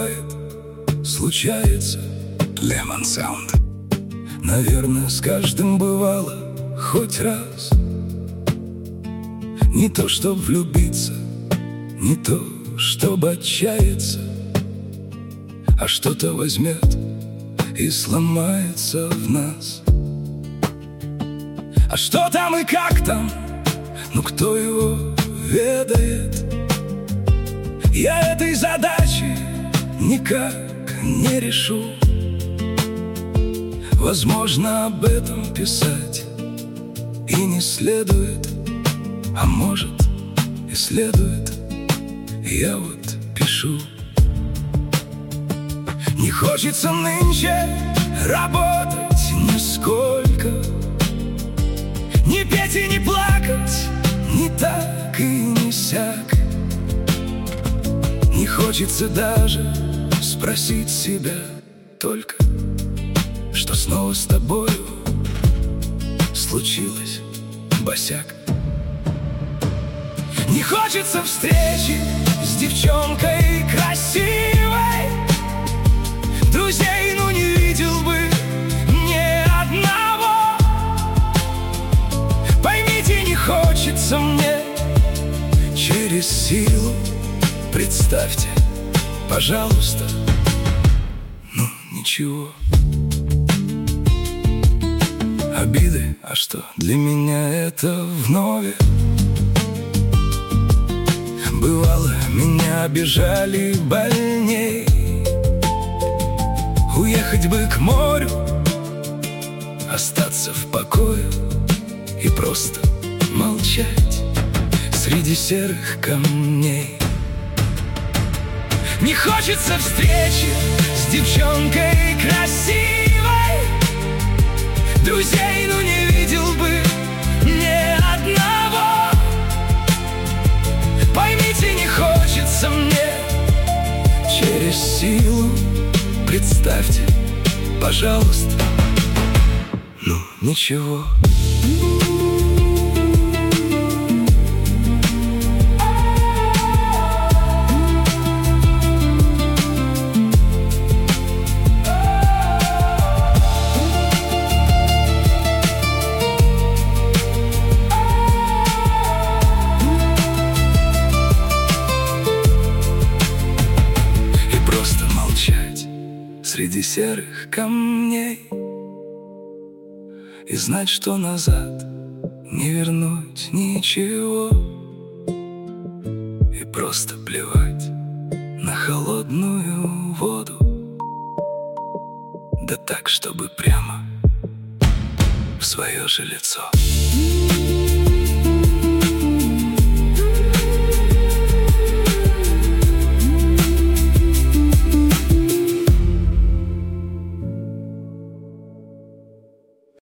бывает, случается. Lemon Sound. Наверное, с каждым бывало хоть раз. Не то, чтоб влюбиться, не то, чтоб отчаяться, а что-то возьмет и сломается в нас. А что там и как там, ну кто его ведает? Я этой задачи никак не решу. Возможно, об этом писать и не следует, а может и следует. Я вот пишу. Не хочется нынче работать нисколько, не петь и не плакать, ни так и ни сяк. Не хочется даже спросить себя только, что снова с тобою случилось, босяк. Не хочется встречи с девчонкой красивой, друзей, ну не видел бы ни одного. Поймите, не хочется мне через силу. Представьте, пожалуйста, ну ничего. Обиды, а что для меня это вновь? Бывало, меня обижали больней. Уехать бы к морю, остаться в покое и просто молчать среди серых камней. Не хочется встречи с девчонкой красивой, друзей, ну не видел бы ни одного. Поймите, не хочется мне через силу. Представьте, пожалуйста, ну ничего. Среди серых камней и знать, что назад не вернуть ничего, и просто плевать на холодную воду, да так, чтобы прямо в свое же лицо.